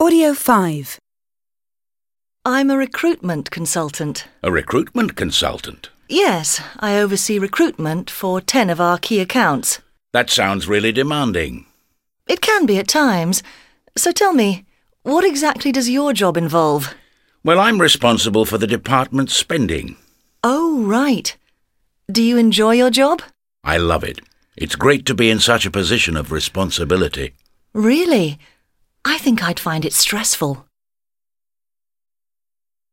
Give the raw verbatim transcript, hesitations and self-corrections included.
Audio five. I'm a recruitment consultant. A recruitment consultant? Yes, I oversee recruitment for ten of our key accounts. That sounds really demanding. It can be at times. So tell me, what exactly does your job involve? Well, I'm responsible for the department's spending. Oh, right. Do you enjoy your job? I love it. It's great to be in such a position of responsibility. Really? I think I'd find it stressful.